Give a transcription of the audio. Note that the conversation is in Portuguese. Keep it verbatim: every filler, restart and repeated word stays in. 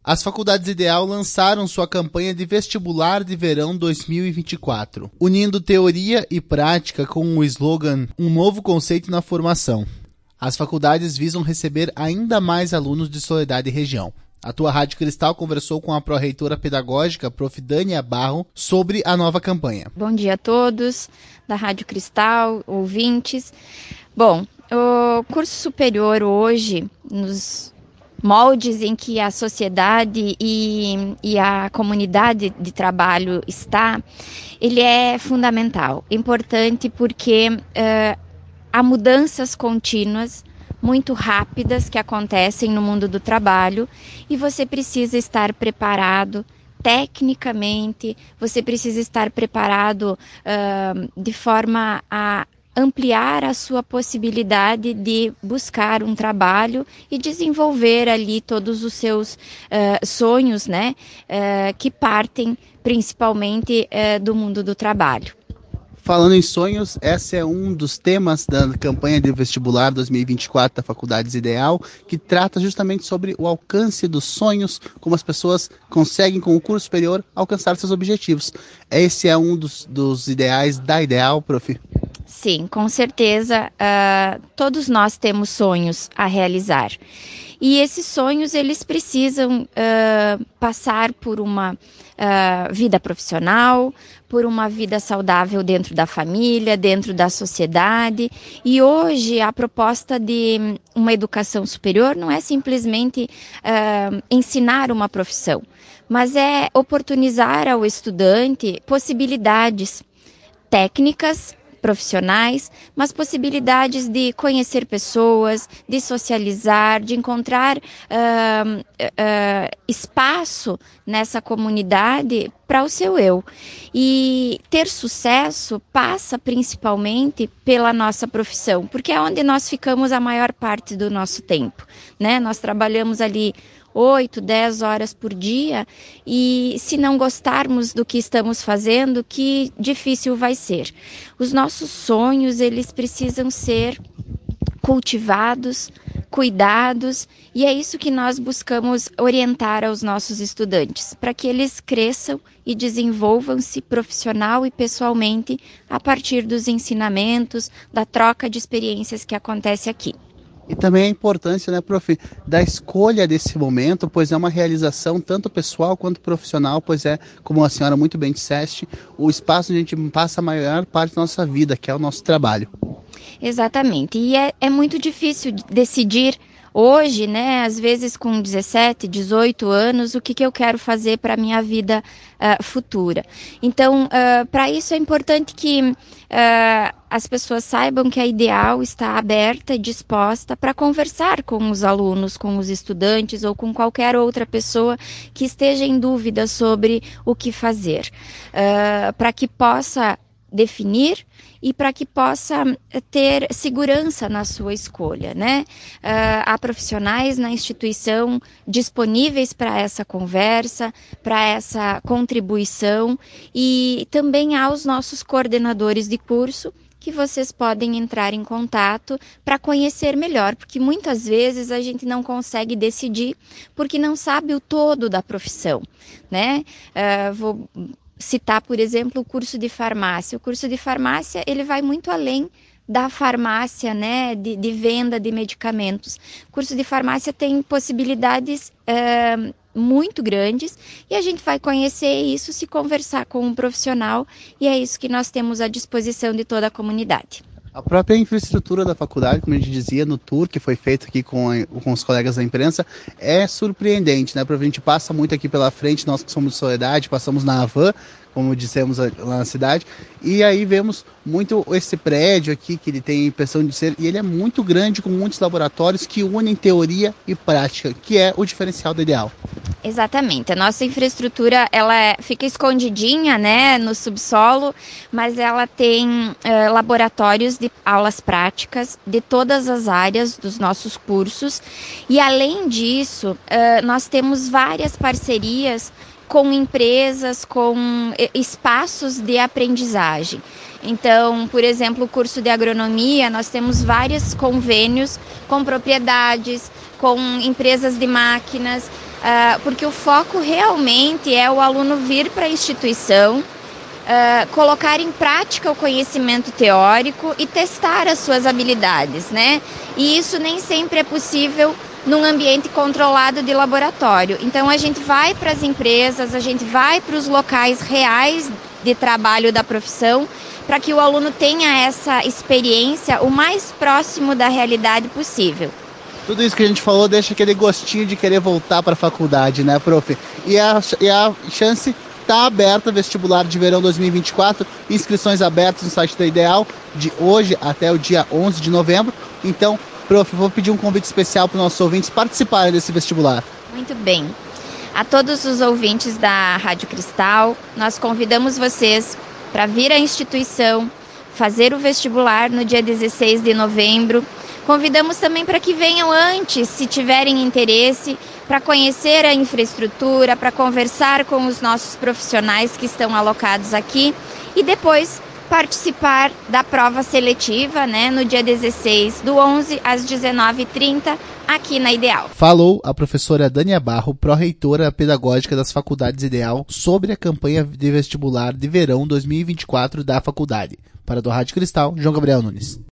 As faculdades Ideal lançaram sua campanha de vestibular de verão dois mil e vinte e quatro, unindo teoria e prática com o slogan Um Novo Conceito na Formação. As faculdades visam receber ainda mais alunos de Soledade e região. A tua Rádio Cristal conversou com a pró-reitora pedagógica, prof Dânia Barro, sobre a nova campanha. Bom dia a todos da Rádio Cristal, ouvintes. Bom, o curso superior hoje, nos moldes em que a sociedade e, e a comunidade de trabalho está, ele é fundamental, importante porque uh, há mudanças contínuas, muito rápidas, que acontecem no mundo do trabalho e você precisa estar preparado tecnicamente, você precisa estar preparado uh, de forma a ampliar a sua possibilidade de buscar um trabalho e desenvolver ali todos os seus uh, sonhos, né, uh, que partem principalmente uh, do mundo do trabalho. Falando em sonhos, esse é um dos temas da campanha de vestibular dois mil e vinte e quatro da Faculdades Ideal, que trata justamente sobre o alcance dos sonhos, como as pessoas conseguem com o curso superior alcançar seus objetivos. Esse é um dos, dos ideais da Ideal, prof? Sim, com certeza, uh, todos nós temos sonhos a realizar. E esses sonhos, eles precisam uh, passar por uma uh, vida profissional, por uma vida saudável dentro da família, dentro da sociedade. E hoje a proposta de uma educação superior não é simplesmente uh, ensinar uma profissão, mas é oportunizar ao estudante possibilidades técnicas, profissionais, mas possibilidades de conhecer pessoas, de socializar, de encontrar uh, uh, espaço nessa comunidade para o seu eu. E ter sucesso passa principalmente pela nossa profissão, porque é onde nós ficamos a maior parte do nosso tempo, né? Nós trabalhamos ali oito, dez horas por dia e se não gostarmos do que estamos fazendo, que difícil vai ser. Os nossos sonhos, eles precisam ser cultivados, cuidados, e é isso que nós buscamos orientar aos nossos estudantes, para que eles cresçam e desenvolvam-se profissional e pessoalmente a partir dos ensinamentos, da troca de experiências que acontece aqui. E também a importância, né, prof, da escolha desse momento, pois é uma realização tanto pessoal quanto profissional, pois é, como a senhora muito bem disseste, o espaço onde a gente passa a maior parte da nossa vida, que é o nosso trabalho. Exatamente, e é, é muito difícil decidir hoje, né, às vezes com dezessete, dezoito anos, o que, que eu quero fazer para a minha vida uh, futura. Então, uh, para isso é importante que uh, as pessoas saibam que a Ideal está aberta e disposta para conversar com os alunos, com os estudantes ou com qualquer outra pessoa que esteja em dúvida sobre o que fazer, uh, para que possa definir e para que possa ter segurança na sua escolha, né? Uh, há profissionais na instituição disponíveis para essa conversa, para essa contribuição, e também há os nossos coordenadores de curso que vocês podem entrar em contato para conhecer melhor, porque muitas vezes a gente não consegue decidir porque não sabe o todo da profissão, né? Uh, vou citar, por exemplo, o curso de farmácia. O curso de farmácia, ele vai muito além da farmácia, né, de, de venda de medicamentos. O curso de farmácia tem possibilidades uh, muito grandes e a gente vai conhecer isso se conversar com um profissional, e é isso que nós temos à disposição de toda a comunidade. A própria infraestrutura da faculdade, como a gente dizia no tour que foi feito aqui com, a, com os colegas da imprensa, é surpreendente, né? Porque a gente passa muito aqui pela frente, nós que somos de Soledade, passamos na Avan, como dissemos lá na cidade, e aí vemos muito esse prédio aqui, que ele tem impressão de ser, e ele é muito grande, com muitos laboratórios que unem teoria e prática, que é o diferencial do Ideal. Exatamente, a nossa infraestrutura, ela é, fica escondidinha, né, no subsolo, mas ela tem uh, laboratórios de aulas práticas de todas as áreas dos nossos cursos, e além disso, uh, nós temos várias parcerias com empresas, com espaços de aprendizagem. Então, por exemplo, o curso de agronomia, nós temos vários convênios com propriedades, com empresas de máquinas, uh, porque o foco realmente é o aluno vir para a instituição, uh, colocar em prática o conhecimento teórico e testar as suas habilidades, né? E isso nem sempre é possível num ambiente controlado de laboratório. Então a gente vai para as empresas, a gente vai para os locais reais de trabalho da profissão, para que o aluno tenha essa experiência o mais próximo da realidade possível. Tudo isso que a gente falou deixa aquele gostinho de querer voltar para a faculdade, né, prof? E a, e a chance está aberta, vestibular de verão dois mil e vinte e quatro, inscrições abertas no site da Ideal, de hoje até o dia onze de novembro. Então, prof, vou pedir um convite especial para os nossos ouvintes participarem desse vestibular. Muito bem. A todos os ouvintes da Rádio Cristal, nós convidamos vocês para vir à instituição, fazer o vestibular no dia dezesseis de novembro. Convidamos também para que venham antes, se tiverem interesse, para conhecer a infraestrutura, para conversar com os nossos profissionais que estão alocados aqui e depois participar da prova seletiva, né, no dia dezesseis do onze às dezenove e trinta, aqui na Ideal. Falou a professora Dânia Barro, pró-reitora pedagógica das Faculdades Ideal, sobre a campanha de vestibular de verão dois mil e vinte e quatro da faculdade. Para a Rádio Cristal, João Gabriel Nunes.